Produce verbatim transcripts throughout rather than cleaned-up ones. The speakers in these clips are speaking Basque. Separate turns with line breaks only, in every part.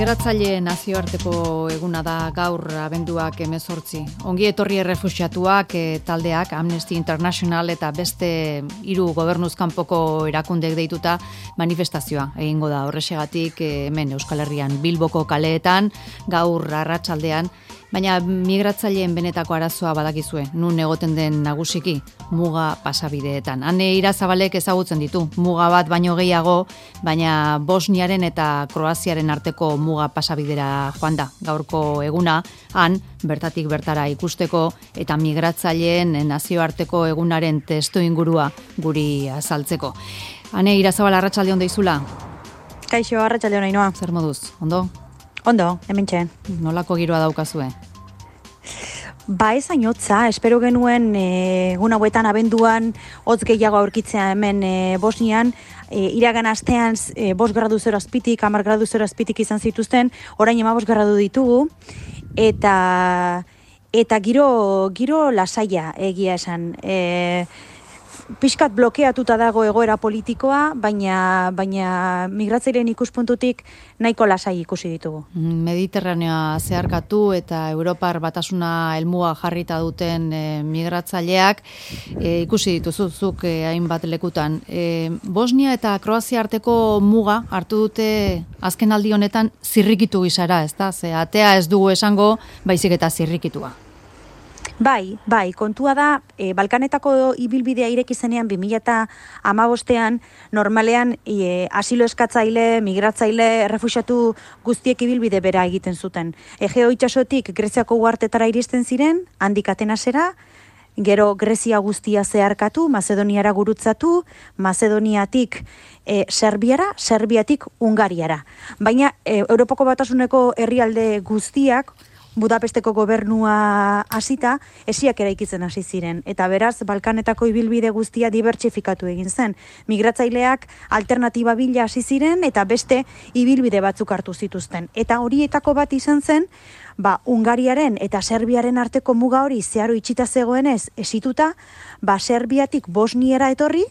Migratzaile nazioarteko eguna da gaur abenduak hemezortzi. Ongi etorri errefuxiatuak e, taldeak Amnesty International eta beste hiru gobernuzkanpoko erakundek deituta manifestazioa egingo da. Horrexegatik e, hemen Euskal Herrian Bilboko kaleetan gaur arratsaldean, baina migratzaileen benetako arazoa badakizue, nun egoten den nagusiki muga pasabideetan. Hane Irazabalek ezagutzen ditu, muga bat baino gehiago, baina Bosniaren eta Kroaziaren arteko muga pasabidera joan da. Gaurko eguna, han, bertatik bertara ikusteko eta migratzaileen nazioarteko egunaren testu ingurua guri azaltzeko. Hane Irazabal, arratsalde on deizula?
Kaixo, arratsalde on Ainoa.
Zer moduz, ondo?
Ondo, hementxe.
Nolako giroa daukazue?
Ba ez ainotza, espero genuen e, egun hauetan abenduan hotz gehiago aurkitzea hemen e, Bosnian, e, iragan astean e, bost gradu zero azpitik, hamar gradu zero azpitik izan zituzten, orain hamabost gradu ditugu, eta eta giro, giro lasaia egia esan. E, Piskat blokeatuta dago egoera politikoa, baina baina migratzaileen ikuspuntutik nahiko lasai ikusi ditugu.
Mediterraneoa zeharkatu eta Europar batasuna helmuga jarrita duten e, migratzaileak e, ikusi dituzuzuk e, hainbat lekutan. E, Bosnia eta Kroazia arteko muga hartu dute azken aldi honetan zirrikitu gizara, ezta? Ze atea ez dugu esango, baizik eta zirrikitua.
Bai, bai, kontua da, e, Balkanetako ibilbidea ireki zenean bi mila hamabostean normalean e, asilo eskatzaile, migratzaile, errefuxiatu guztiek ibilbide bera egiten zuten. Egeo itsasotik Greziako uhartetara iristen ziren, handik Atenasera, gero Grezia guztia zeharkatu, Mazedoniara gurutzatu, Mazedoniatik e, Serbiara, Serbiatik Hungariara. Baina e, Europako Batasuneko herrialde guztiak Budapesteko gobernua hasita, esiak eraikitzen hasi ziren. Eta beraz, Balkanetako ibilbide guztia dibertsifikatu egin zen. Migratzaileak alternatiba bila hasi ziren eta beste ibilbide batzuk hartu zituzten. Eta horietako bat izan zen, ba, Hungariaren eta Serbiaren arteko muga hori zeharo itxita zegoenez esituta, ba, Serbiatik Bosniera etorri,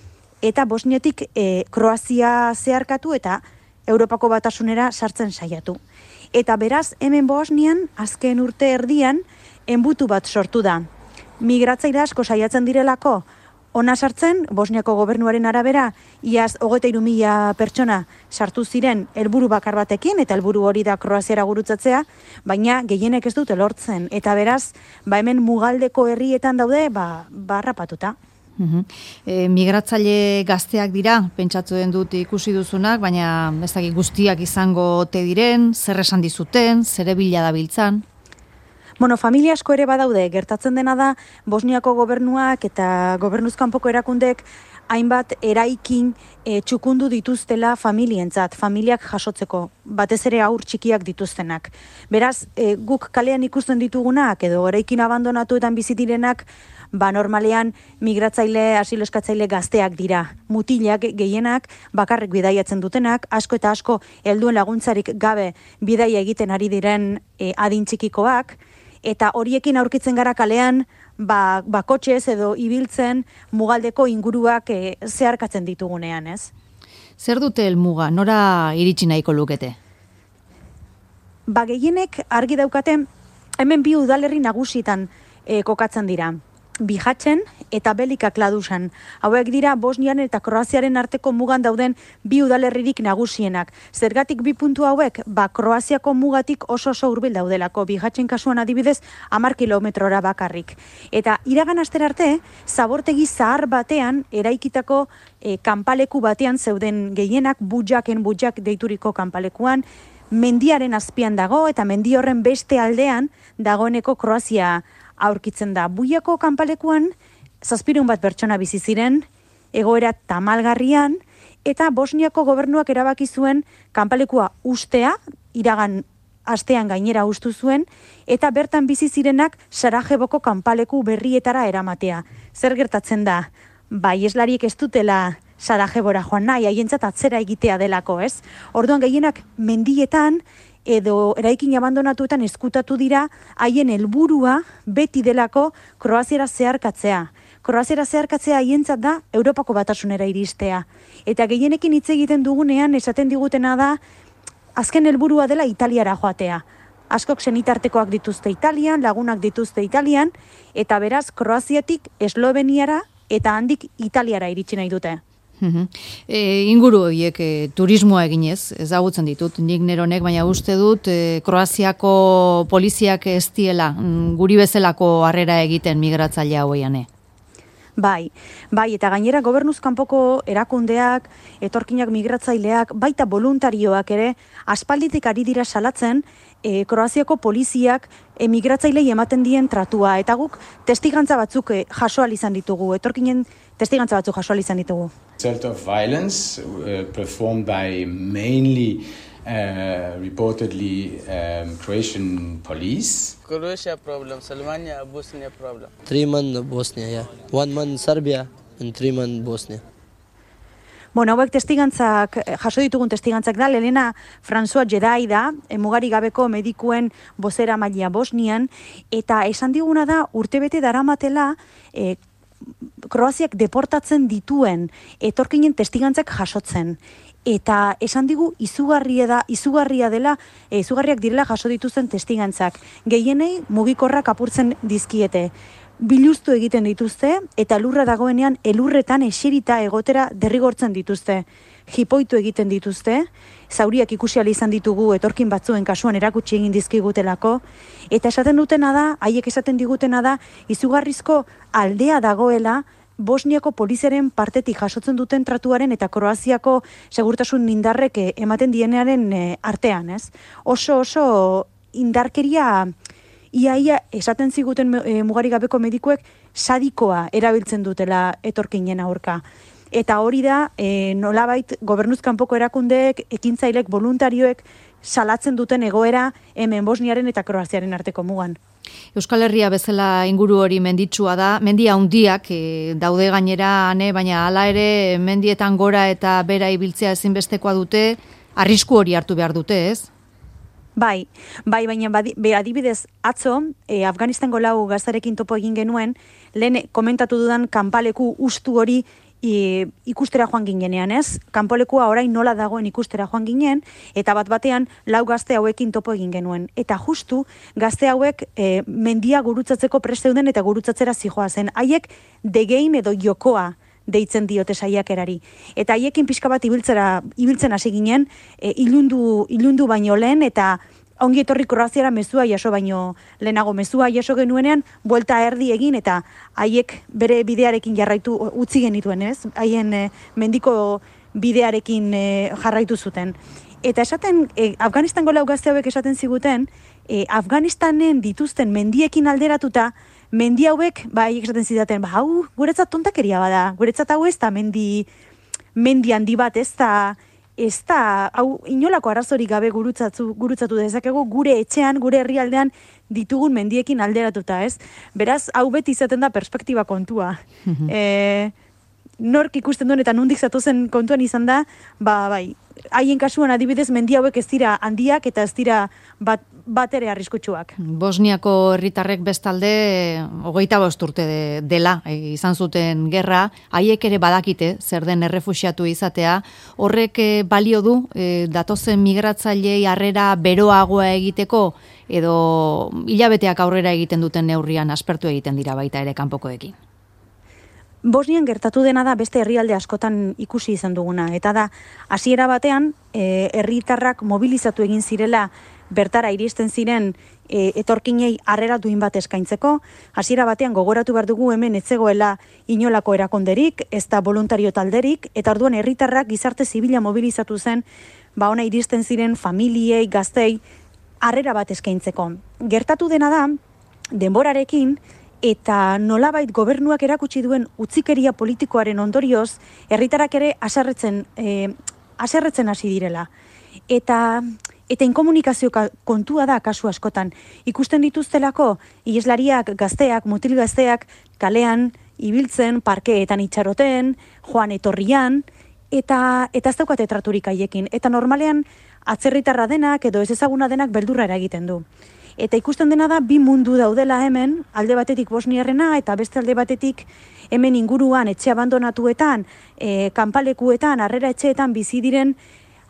eta Bosniatik e, Kroazia zeharkatu eta Europako Batasunera sartzen saiatu. Eta beraz, hemen Bosnian, azken urte erdian, enbutu bat sortu da. Migratzaile asko saiatzen direlako, ona sartzen, Bosniako gobernuaren arabera, iaz hogeita hiru mila pertsona sartu ziren helburu bakar batekin, eta helburu hori da Kroaziara gurutzatzea, baina gehienek ez dute lortzen. Eta beraz, ba hemen mugaldeko herrietan daude, ba, barrapatuta.
Uhum. E, migratzaile gazteak dira, pentsatu den dut ikusi duzunak, baina ez dakit guztiak izango ote diren, zer esan dizuten, zere bila dabiltzan?
Bueno, familia asko ere badaude, gertatzen dena da, Bosniako gobernuak eta gobernuzkanpoko erakundek hainbat eraikin e, txukundu dituztela familientzat, familiak jasotzeko, batez ere haur txikiak dituztenak. Beraz, e, guk kalean ikusten ditugunak, edo eraikin abandonatuetan bizitirenak, ba normalean migratzaile, asilo eskatzaile gazteak dira. Mutilak gehienak bakarrik bidaiatzen dutenak, asko eta asko helduen laguntzarik gabe bidaia egiten ari diren e, adin txikikoak, eta horiekin aurkitzen gara kalean, ba, ba kotxez edo ibiltzen mugaldeko inguruak e, zeharkatzen ditugunean, ez?
Zer dute helmuga, nora iritsi nahiko lukete?
Ba gehienek argi daukaten, hemen bi udalerri nagusitan e, kokatzen dira. Bihatzen eta Belika Kladusan. Hauek dira Bosnian eta Kroaziaren arteko mugan dauden bi udalerririk nagusienak. Zergatik bi puntu hauek, ba Kroaziako mugatik oso oso hurbil daudelako. Bihatzen kasuan adibidez hamar kilometrora bakarrik. Eta iragan astera arte, zabortegi zahar batean eraikitako e, kanpaleku batean zeuden gehienak, butjaken butjak deituriko kanpalekuan, mendiaren azpian dago eta mendi horren beste aldean dagoeneko Kroazia aurkitzen da. Buiako kanpalekuan zazpiehun bat pertsona bizi ziren, egoera tamalgarrian, eta Bosniako gobernuak erabaki zuen kanpalekua ustea, iragan astean gainera ustu zuen, eta bertan bizi zirenak Sarajevoko kanpaleku berrietara eramatea. Zer gertatzen da? Ba, ieslariek ez dutela Sarajevora joan nahi, haientzat atzera egitea delako, ez? Orduan gehienak mendietan, edo eraikin abandonatuetan eskutatu dira, haien helburua beti delako Kroaziara zeharkatzea. Kroaziara zeharkatzea haientzat da Europako Batasunera iristea. Eta gehienekin hitz egiten dugunean esaten digutena da azken helburua dela Italiara joatea. Askok senitartekoak dituzte Italian, lagunak dituzte Italian, eta beraz Kroaziatik Esloveniara eta handik Italiara iritsi nahi dute.
E, inguru horiek e, turismoa eginez, ezagutzen ditut, nik neronek, baina uste dut e, Kroaziako poliziak ez diela guri bezalako harrera egiten migratzaile haueiane.
Bai, bai, eta gainera gobernuz kanpoko erakundeak, etorkinak migratzaileak, baita voluntarioak ere, aspalditik ari dira salatzen, e, Kroaziako poliziak e, migratzailei ematen dien tratua, eta guk testigantza batzuk e, jaso ahal izan ditugu, etorkinen testigantza batzuk jaso ahal izan ditugu.
Result of violence uh, performed by mainly uh, reportedly um, Croatian police.
Croatia problem, Slovenia, Bosnia problem.
Three months Bosnia, yeah. One month Serbia and three months Bosnia.
Bueno, hauek testigantzak, jaso ditugun testigantzak da, Elena François Jedai da, mugari gabeko medikuen bozera maila Bosnian, eta esan diguna da urtebete daramatela e, Kroaziak deportatzen dituen etorkinen testigantzak jasotzen. Eta esan digu izugarria da, izugarria dela, e, izugarriak direla jaso dituzten testigantzak. Gehienei mugikorrak apurtzen dizkiete. Biluztu egiten dituzte eta lurra dagoenean elurretan eserita egotera derrigortzen dituzte. Jipoitu egiten dituzte, zauriak ikusi ahal izan ditugu etorkin batzuen kasuan erakutsi egin dizkigutelako, eta esaten dutena da, haiek esaten digutena da, izugarrizko aldea dagoela Bosniako poliziaren partetik jasotzen duten tratuaren eta Kroaziako segurtasun indarrek ematen dienearen artean, ez? Oso oso indarkeria ia ia esaten ziguten e, mugari gabeko medikuek sadikoa erabiltzen dutela etorkinen aurka. Eta hori da, e, nolabait gobernuz kanpoko erakundeek, ekintzailek, voluntarioek salatzen duten egoera hemen Bosniaren eta Kroaziaren arteko mugan.
Euskal Herria bezala inguru hori menditsua da, mendia handiak e, daude gainera, ane, baina hala ere mendietan gora eta bera ibiltzea ezinbestekoa dute, arrisku hori hartu behar dute, ez?
Bai, bai, baina badi, be, adibidez atzo, e, Afganistango lau gaztarekin topo egin genuen, lehen komentatu dudan kanpaleku ustu hori I, ikustera joan ginenean, ez? Kanpolekua orain nola dagoen ikustera joan ginen, eta bat batean lau gazte hauekin topo egin genuen. Eta justu, gazte hauek e, mendia gurutzatzeko presteuden eta gurutzatzera zijoa zen. Haiek degein edo jokoa deitzen diote saiakerari. Eta haiekin pixka bat ibiltzera, ibiltzen hasi ginen, e, ilundu, ilundu baino lehen, eta ongi etorri Kroaziara mezua jaso baino lehenago mezua jaso genuenean, buelta erdi egin eta haiek bere bidearekin jarraitu utzi genituen, ez? Haien e, mendiko bidearekin e, jarraitu zuten. Eta esaten, e, Afganistango lau gazte hauek esaten ziguten, e, Afganistanen dituzten mendiekin alderatuta, mendi hauek, ba, haiek esaten zidaten, ba, hau, guretzat tontakeria bada, guretzat hau ez da mendi, mendi handi bat, ez da, ez da, hau, inolako arazorik gabe gurutzatu, gurutzatu dezakegu gure etxean, gure herrialdean ditugun mendiekin alderatuta, ez? Beraz, hau beti izaten da perspektiba kontua. e, nork ikusten duen eta nondik zatozen kontuan izan da, ba, bai, haien kasuan adibidez mendi hauek ez dira handiak eta ez dira bat, bat ere arriskutsuak.
Bosniako herritarrek bestalde hogeita bost urte de, dela e, izan zuten gerra, haiek ere badakite zer den errefuxiatu izatea, horrek e, balio du e, datozen migratzailei harrera beroagoa egiteko edo hilabeteak aurrera egiten duten neurrian aspertu egiten dira baita ere kanpokoekin.
Bosnian gertatu dena da beste herrialde askotan ikusi izan duguna, eta da hasiera batean e, herritarrak mobilizatu egin zirela bertara iristen ziren e, etorkinei harrera duin bat eskaintzeko, hasiera batean gogoratu behar dugu hemen ez zegoela inolako erakonderik, ez da voluntario talderik, eta orduan herritarrak gizarte zibila mobilizatu zen, ba ona iristen ziren familiei, gaztei, harrera bat eskaintzeko. Gertatu dena da, denborarekin, eta nolabait gobernuak erakutsi duen utzikeria politikoaren ondorioz, herritarrak ere haserretzen eh, haserretzen hasi direla. Eta eta inkomunikazio kontua da kasu askotan. Ikusten dituztelako iheslariak, gazteak, mutil gazteak kalean ibiltzen, parkeetan itxaroten, joan etorrian, eta eta ez daukate traturik haiekin. Eta normalean atzerritarra denak edo ez ezaguna denak beldurra eragiten du. Eta ikusten dena da, bi mundu daudela hemen, alde batetik bosniarrena eta beste alde batetik hemen inguruan etxe abandonatuetan, e, kanpalekuetan, harrera etxeetan bizi diren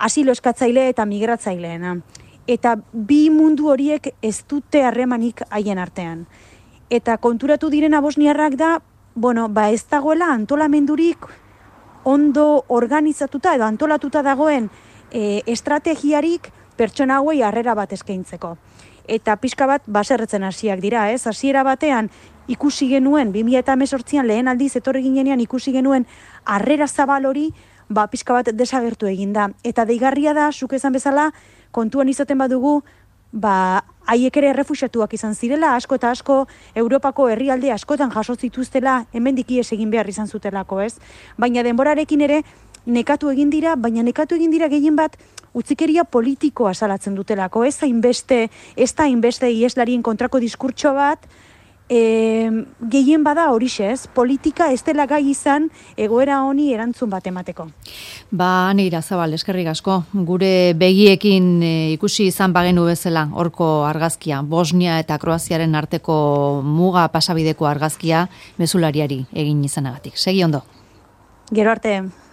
asilo eskatzaile eta migratzaileena. Eta bi mundu horiek ez dute harremanik haien artean. Eta konturatu direna bosniarrak da, bueno, ba ez dagoela antolamendurik ondo organizatuta edo antolatuta dagoen e, estrategiarik pertsona hauei harrera bat eskaintzeko. Eta pixka bat baserretzen hasiak dira, ez? Hasiera batean ikusi genuen, bi mila hemezortzian lehen aldiz etorri ginenean ikusi genuen harrera zabal hori, ba pixka bat desagertu egin da. Eta deigarria da, zuk esan bezala, kontuan izaten badugu, ba, haiek ere errefuxiatuak izan zirela, asko eta asko Europako herrialde askotan jaso zituztela, hemendik ihes egin behar izan zutelako, ez? Baina denborarekin ere nekatu egin dira, baina nekatu egin dira gehien bat utzikeria politikoa salatzen dutelako, ez hainbeste, ez da hainbeste iheslarien kontrako diskurtso bat, e, gehien bada horixe, ez? Politika ez dela gai izan egoera honi erantzun bat emateko.
Ba, Ane Irazabal, eskerrik asko, gure begiekin e, ikusi izan bagenu bezala horko argazkia, Bosnia eta Kroaziaren arteko muga pasabideko argazkia mezulariari egin izanagatik. Segi ondo.
Gero arte.